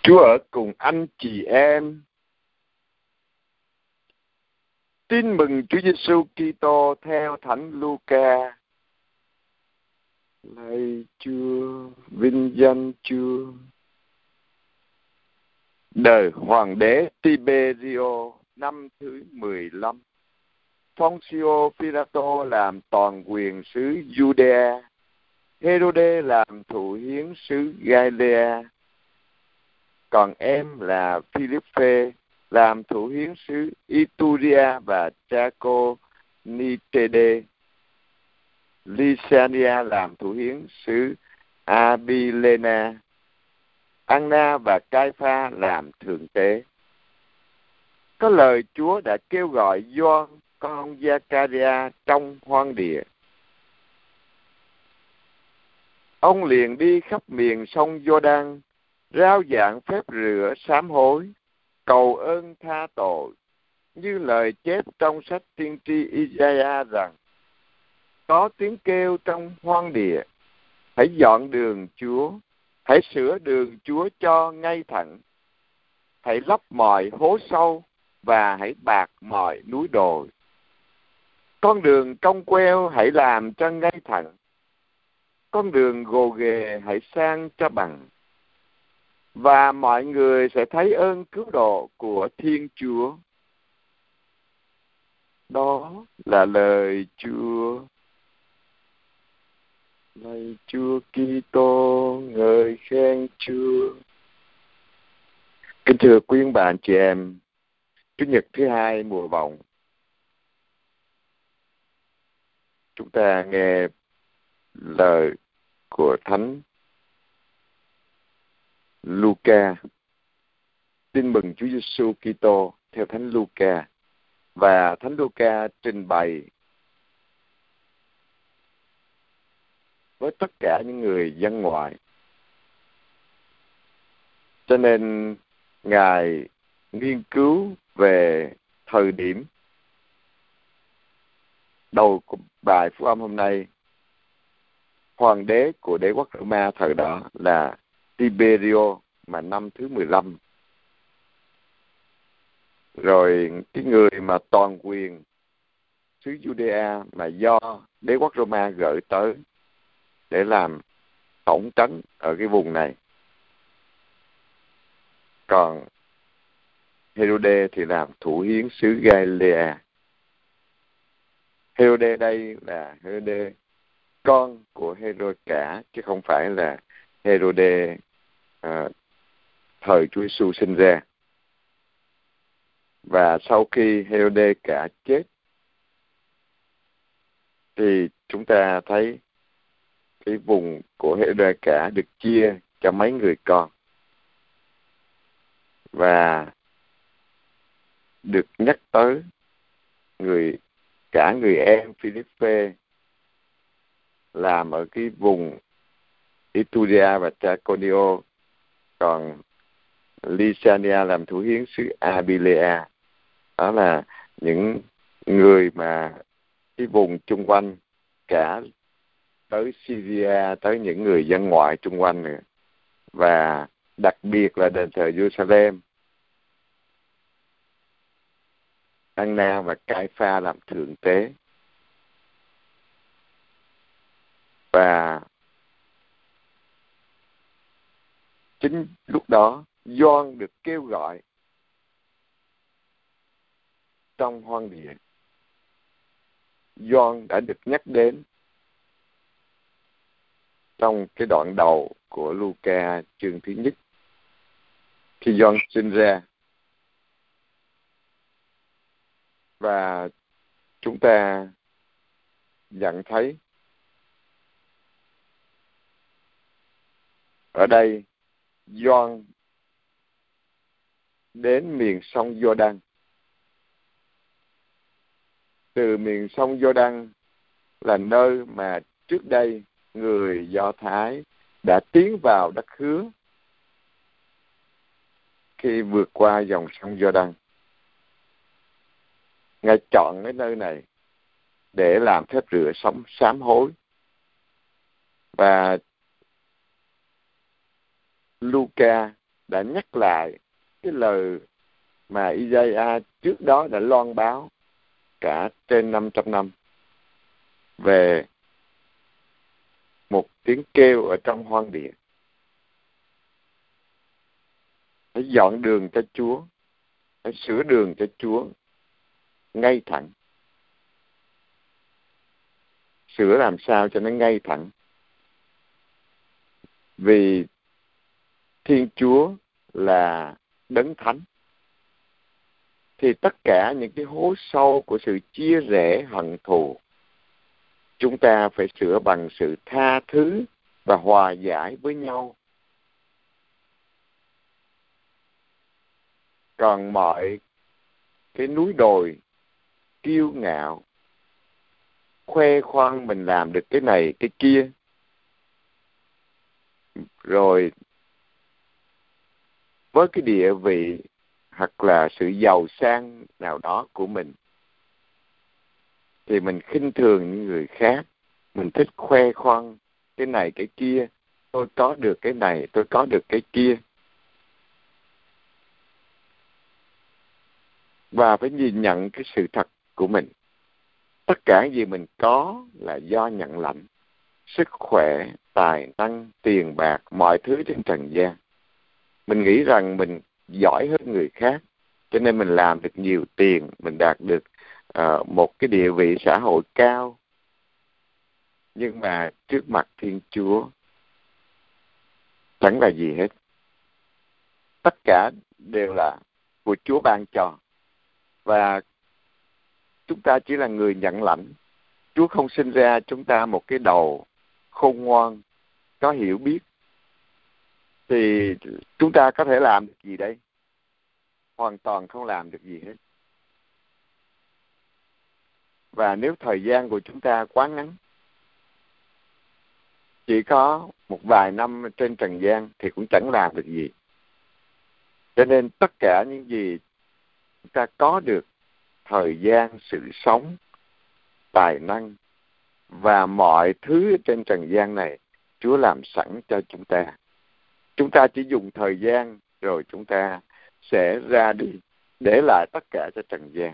Chúa ở cùng anh chị em. Tin mừng Chúa Giêsu Kitô theo Thánh Luca. Lạy Chúa, vinh danh Chúa. Đời Hoàng đế Tiberio năm thứ 15. Poncio Pilato làm toàn quyền xứ Judea. Herode làm thủ hiến xứ Galilea. Còn em là Philippe làm thủ hiến xứ Ituria và Traconitede. Lysania làm thủ hiến xứ Abilena. Anna và Cai-pha làm thượng tế. Có lời Chúa đã kêu gọi Gioan con Gia-ca-ri-a trong hoang địa. Ông liền đi khắp miền sông Giô-đăng, rao giảng phép rửa sám hối, cầu ơn tha tội, như lời chép trong sách tiên tri Isaiah rằng: có tiếng kêu trong hoang địa, hãy dọn đường Chúa, hãy sửa đường Chúa cho ngay thẳng, hãy lấp mọi hố sâu và hãy bạc mọi núi đồi. Con đường cong queo hãy làm cho ngay thẳng, con đường gồ ghề hãy sang cho bằng. Và mọi người sẽ thấy ơn cứu độ của Thiên Chúa. Đó là lời Chúa. Lạy Chúa Kitô, ngợi khen Chúa. Kính thưa quý bà anh chị em, Chủ nhật thứ hai mùa bầu, chúng ta nghe lời của Thánh Luca, tin mừng Chúa Giêsu Kitô theo Thánh Luca, và Thánh Luca trình bày với tất cả những người dân ngoại. Cho nên Ngài nghiên cứu về thời điểm đầu của bài phúc âm hôm nay. Hoàng đế của đế quốc Roma thời đó là Tiberio, mà năm thứ 15. Rồi cái người mà toàn quyền xứ Judea mà do đế quốc Roma gửi tới để làm tổng trấn ở cái vùng này. Còn Herode thì làm thủ hiến xứ Galilea. Herode đây là Herode con của Herode cả, chứ không phải là Herode thời Chúa Giêsu sinh ra. Và sau khi Herode cả chết thì chúng ta thấy cái vùng của Herode cả được chia cho mấy người con, và được nhắc tới cả người em Philippe làm ở cái vùng Ituria và Traconio, còn Lysania làm thủ hiến xứ Abilea. Đó là những người mà cái vùng chung quanh, cả tới Syria, tới những người dân ngoại chung quanh nữa, và đặc biệt là đền thờ Jerusalem. Anna và Cai-pha làm thượng tế. Và chính lúc đó Gioan được kêu gọi trong hoang địa. Gioan đã được nhắc đến trong cái đoạn đầu của Luca chương thứ nhất, khi Gioan sinh ra. Và chúng ta nhận thấy ở đây Gioan đến miền sông Giô-đăng. Từ miền sông Giô-đăng là nơi mà trước đây người Do Thái đã tiến vào đất hứa khi vượt qua dòng sông Giô-đăng. Ngài chọn cái nơi này để làm phép rửa sám hối. Và Luca đã nhắc lại cái lời mà Isaiah trước đó đã loan báo cả trên 500 năm về một tiếng kêu ở trong hoang địa. Hãy dọn đường cho Chúa, hãy sửa đường cho Chúa ngay thẳng. Sửa làm sao cho nó ngay thẳng? Vì Thiên Chúa là đấng thánh, thì tất cả những cái hố sâu của sự chia rẽ hận thù, chúng ta phải sửa bằng sự tha thứ và hòa giải với nhau. Còn mọi cái núi đồi kiêu ngạo, khoe khoang mình làm được cái này cái kia, rồi với cái địa vị hoặc là sự giàu sang nào đó của mình, thì mình khinh thường những người khác. Mình thích khoe khoang cái này cái kia, tôi có được cái này, tôi có được cái kia. Và phải nhìn nhận cái sự thật của mình. Tất cả gì mình có là do nhận lãnh. Sức khỏe, tài năng, tiền bạc, mọi thứ trên trần gian. Mình nghĩ rằng mình giỏi hơn người khác, cho nên mình làm được nhiều tiền, mình đạt được một cái địa vị xã hội cao. Nhưng mà trước mặt Thiên Chúa chẳng là gì hết. Tất cả đều là của Chúa ban cho. Và chúng ta chỉ là người nhận lãnh. Chúa không sinh ra chúng ta một cái đầu khôn ngoan, có hiểu biết. Thì chúng ta có thể làm được gì đây? Hoàn toàn không làm được gì hết. Và nếu thời gian của chúng ta quá ngắn, chỉ có một vài năm trên trần gian, thì cũng chẳng làm được gì. Cho nên tất cả những gì chúng ta có được, thời gian, sự sống, tài năng và mọi thứ trên trần gian này, Chúa làm sẵn cho chúng ta. Chúng ta chỉ dùng thời gian rồi chúng ta sẽ ra đi, để lại tất cả cho trần gian.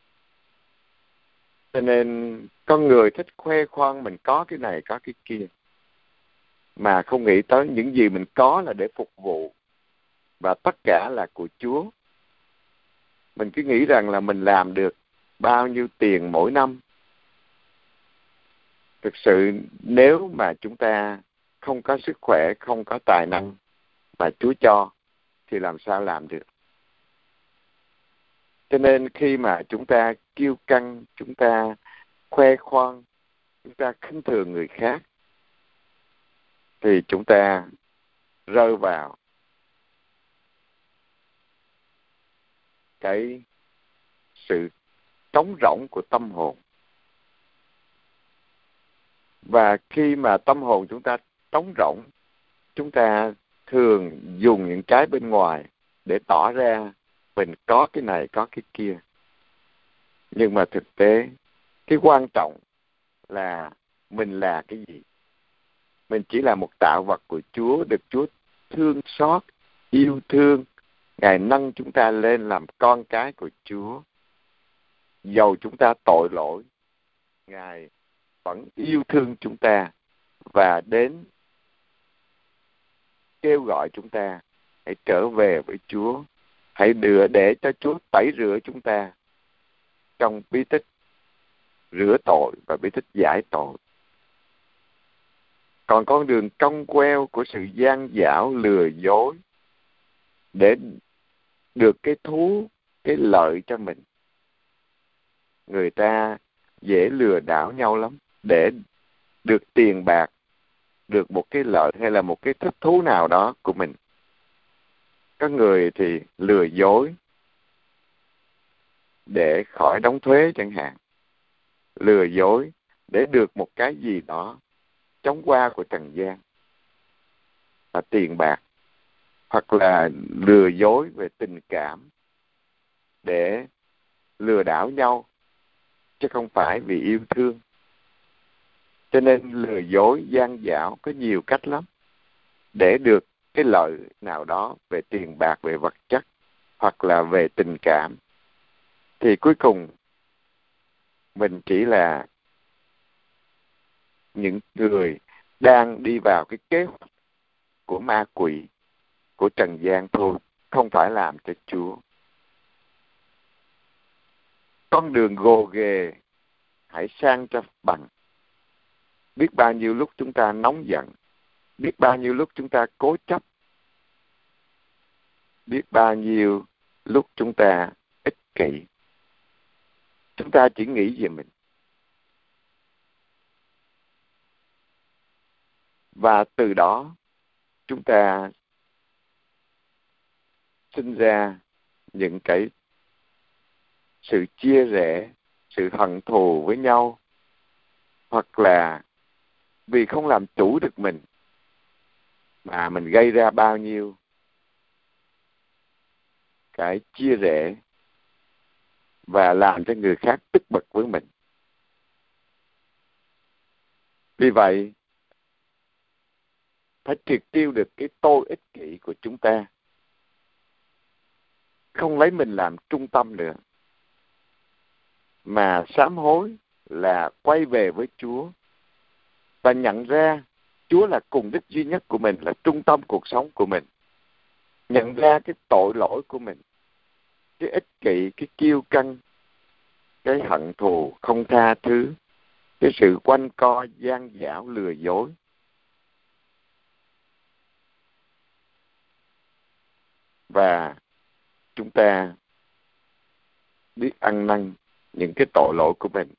Cho nên con người thích khoe khoang mình có cái này, có cái kia, mà không nghĩ tới những gì mình có là để phục vụ, và tất cả là của Chúa. Mình cứ nghĩ rằng là mình làm được bao nhiêu tiền mỗi năm. Thực sự nếu mà chúng ta không có sức khỏe, không có tài năng mà Chúa cho, thì làm sao làm được? Cho nên khi mà chúng ta kiêu căng, chúng ta khoe khoang, chúng ta khinh thường người khác, thì chúng ta rơi vào cái sự trống rỗng của tâm hồn. Và khi mà tâm hồn chúng ta trống rỗng, chúng ta thường dùng những cái bên ngoài để tỏ ra mình có cái này, có cái kia. Nhưng mà thực tế, cái quan trọng là mình là cái gì? Mình chỉ là một tạo vật của Chúa, được Chúa thương xót, yêu thương. Ngài nâng chúng ta lên làm con cái của Chúa. Dầu chúng ta tội lỗi, Ngài vẫn yêu thương chúng ta và đến kêu gọi chúng ta hãy trở về với Chúa. Hãy để cho Chúa tẩy rửa chúng ta trong bí tích rửa tội và bí tích giải tội. Còn con đường cong queo của sự gian dảo, lừa dối để được cái thú, cái lợi cho mình, người ta dễ lừa đảo nhau lắm. Để được tiền bạc, được một cái lợi hay là một cái thích thú nào đó của mình. Có người thì lừa dối để khỏi đóng thuế chẳng hạn, lừa dối để được một cái gì đó chóng qua của trần gian là tiền bạc, hoặc là lừa dối về tình cảm để lừa đảo nhau, chứ không phải vì yêu thương. Cho nên lừa dối, gian dảo có nhiều cách lắm để được cái lợi nào đó về tiền bạc, về vật chất, hoặc là về tình cảm, thì cuối cùng mình chỉ là những người đang đi vào cái kế hoạch của ma quỷ, của trần gian thôi, không phải làm cho Chúa. Con đường gồ ghề hãy sang cho bằng. Biết bao nhiêu lúc chúng ta nóng giận, biết bao nhiêu lúc chúng ta cố chấp, biết bao nhiêu lúc chúng ta ích kỷ. Chúng ta chỉ nghĩ về mình. Và từ đó chúng ta sinh ra những cái sự chia rẽ, sự hận thù với nhau, hoặc là vì không làm chủ được mình mà mình gây ra bao nhiêu cái chia rẽ và làm cho người khác tức bực với mình. Vì vậy, phải triệt tiêu được cái tôi ích kỷ của chúng ta, không lấy mình làm trung tâm nữa, mà sám hối là quay về với Chúa và nhận ra Chúa là cùng đích duy nhất của mình, là trung tâm cuộc sống của mình. Nhận ra cái tội lỗi của mình, cái ích kỷ, cái kiêu căng, cái hận thù, không tha thứ, cái sự quanh co, gian dảo, lừa dối. Và chúng ta biết ăn năn những cái tội lỗi của mình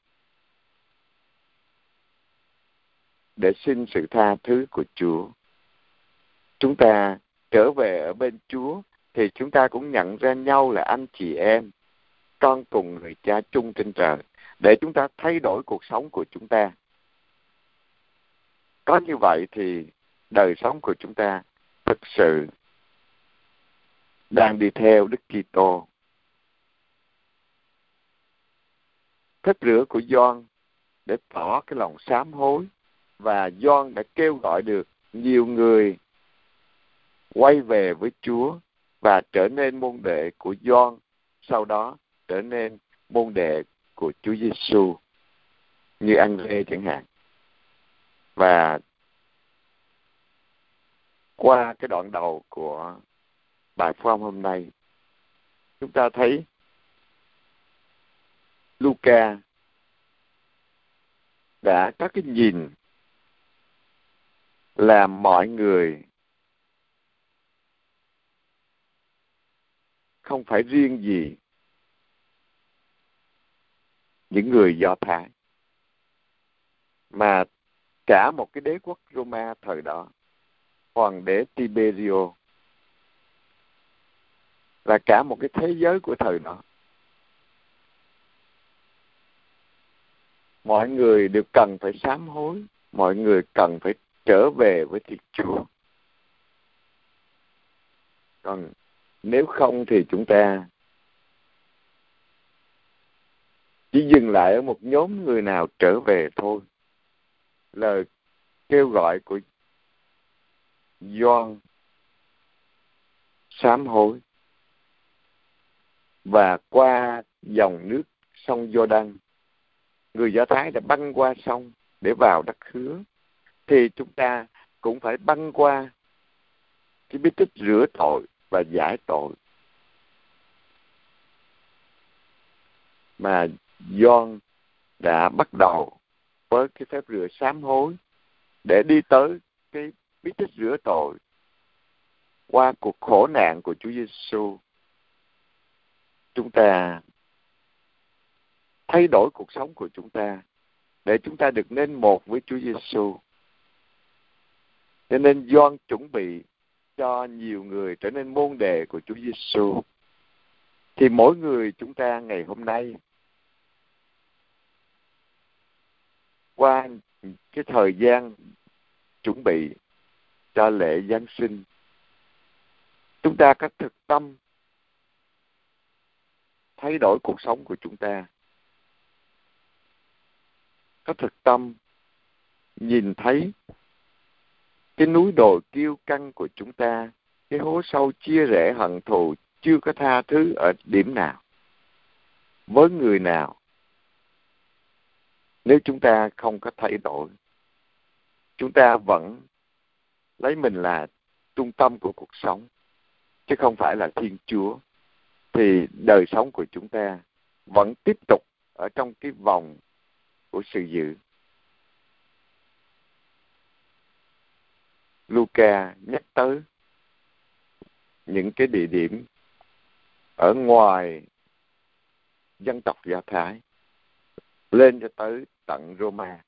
để xin sự tha thứ của Chúa. Chúng ta trở về ở bên Chúa thì chúng ta cũng nhận ra nhau là anh chị em, con cùng người cha chung trên trời, để chúng ta thay đổi cuộc sống của chúng ta. Có như vậy thì đời sống của chúng ta thực sự đang đi theo Đức Kitô. Phép rửa của Gioan để tỏ cái lòng sám hối, và Gioan đã kêu gọi được nhiều người quay về với Chúa và trở nên môn đệ của Gioan, sau đó trở nên môn đệ của Chúa Giêsu, như Ăng-rê chẳng hạn. Và qua cái đoạn đầu của bài phúc âm hôm nay, chúng ta thấy Luca đã có cái nhìn làm mọi người không phải riêng gì những người Do Thái, mà cả một cái đế quốc Roma thời đó, hoàng đế Tiberio, và cả một cái thế giới của thời đó. Mọi người đều cần phải sám hối, mọi người cần phải trở về với Thiên Chúa. Còn nếu không thì chúng ta chỉ dừng lại ở một nhóm người nào trở về thôi. Lời kêu gọi của Gioan sám hối, và qua dòng nước sông Giô-đăng, người Do Thái đã băng qua sông để vào đất hứa, thì chúng ta cũng phải băng qua cái bí tích rửa tội và giải tội mà Gioan đã bắt đầu với cái phép rửa sám hối, để đi tới cái bí tích rửa tội qua cuộc khổ nạn của Chúa Giêsu. Chúng ta thay đổi cuộc sống của chúng ta để chúng ta được nên một với Chúa Giêsu. Cho nên Gioan chuẩn bị cho nhiều người trở nên môn đệ của Chúa Giêsu. Thì mỗi người chúng ta ngày hôm nay, qua cái thời gian chuẩn bị cho lễ Giáng sinh, chúng ta có thực tâm thay đổi cuộc sống của chúng ta, có thực tâm nhìn thấy cái núi đồi kiêu căng của chúng ta, cái hố sâu chia rẽ hận thù chưa có tha thứ ở điểm nào, với người nào, nếu chúng ta không có thay đổi, chúng ta vẫn lấy mình là trung tâm của cuộc sống, chứ không phải là Thiên Chúa, thì đời sống của chúng ta vẫn tiếp tục ở trong cái vòng của sự dữ. Luca nhắc tới những cái địa điểm ở ngoài dân tộc Do Thái, lên cho tới tận Roma,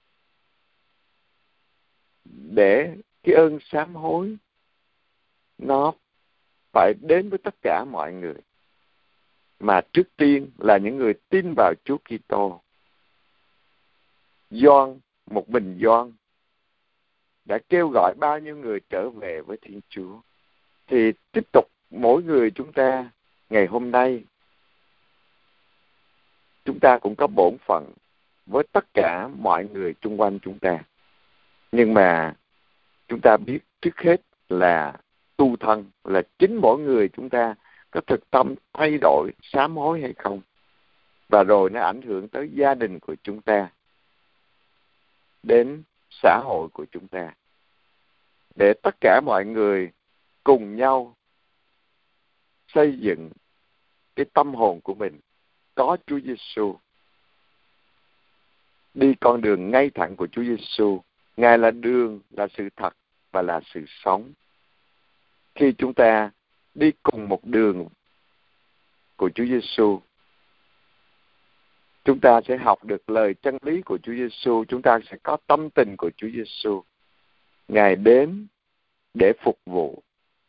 để cái ơn sám hối nó phải đến với tất cả mọi người, mà trước tiên là những người tin vào Chúa Kitô. Gioan, một mình Gioan đã kêu gọi bao nhiêu người trở về với Thiên Chúa. Thì tiếp tục mỗi người chúng ta ngày hôm nay, chúng ta cũng có bổn phận với tất cả mọi người xung quanh chúng ta. Nhưng mà chúng ta biết trước hết là tu thân, là chính mỗi người chúng ta có thực tâm thay đổi, sám hối hay không. Và rồi nó ảnh hưởng tới gia đình của chúng ta, đến xã hội của chúng ta. Để tất cả mọi người cùng nhau xây dựng cái tâm hồn của mình có Chúa Giêsu, đi con đường ngay thẳng của Chúa Giêsu. Ngài là đường, là sự thật và là sự sống. Khi chúng ta đi cùng một đường của Chúa Giêsu, chúng ta sẽ học được lời chân lý của Chúa Giêsu, chúng ta sẽ có tâm tình của Chúa Giêsu. Ngài đến để phục vụ,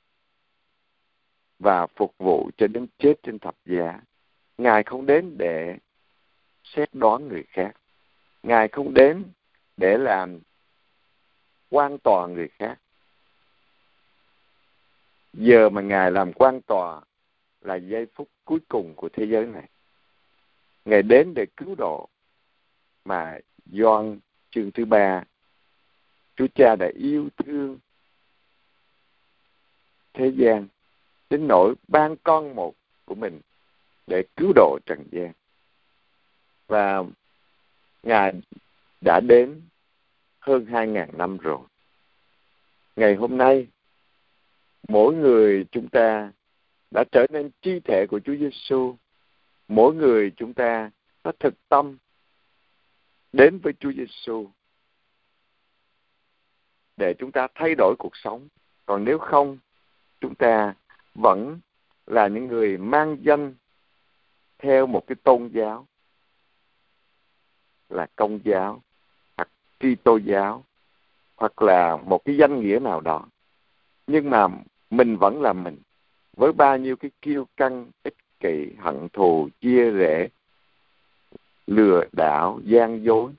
và phục vụ cho đến chết trên thập giá. Ngài không đến để xét đoán người khác. Ngài không đến để làm quan tòa người khác. Giờ mà Ngài làm quan tòa là giây phút cuối cùng của thế giới này. Ngài đến để cứu độ, mà Gioan chương thứ 3, Chúa Cha đã yêu thương thế gian đến nỗi ban con một của mình để cứu độ trần gian. Và Ngài đã đến hơn 2.000 năm rồi. Ngày hôm nay, mỗi người chúng ta đã trở nên chi thể của Chúa Giêsu. Mỗi người chúng ta có thực tâm đến với Chúa Giêsu để chúng ta thay đổi cuộc sống. Còn nếu không, chúng ta vẫn là những người mang danh theo một cái tôn giáo, là Công giáo hoặc Kitô giáo, hoặc là một cái danh nghĩa nào đó. Nhưng mà mình vẫn là mình, với bao nhiêu cái kiêu căng, ích kỷ, hận thù, chia rẽ, lừa đảo, gian dối,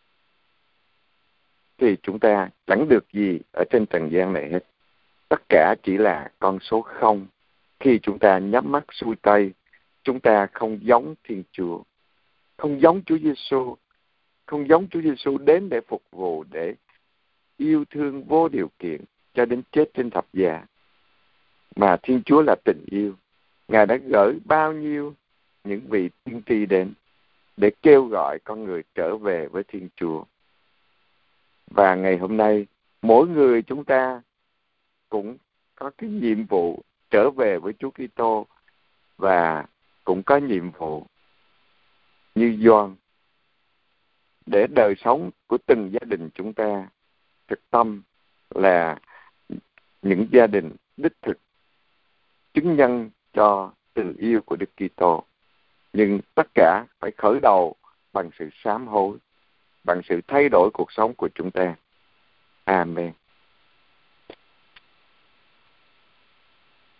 thì chúng ta chẳng được gì ở trên trần gian này hết. Tất cả chỉ là con số 0. Khi chúng ta nhắm mắt xuôi tay, chúng ta không giống Thiên Chúa, không giống Chúa Giêsu, không giống Chúa Giêsu đến để phục vụ, để yêu thương vô điều kiện cho đến chết trên thập giá. Mà Thiên Chúa là tình yêu. Ngài đã gửi bao nhiêu những vị tiên tri đến để kêu gọi con người trở về với Thiên Chúa. Và ngày hôm nay, mỗi người chúng ta cũng có cái nhiệm vụ trở về với Chúa Kitô, và cũng có nhiệm vụ như Gioan, để đời sống của từng gia đình chúng ta thực tâm là những gia đình đích thực chứng nhân cho tình yêu của Đức Kitô. Nhưng tất cả phải khởi đầu bằng sự sám hối, bằng sự thay đổi cuộc sống của chúng ta. Amen.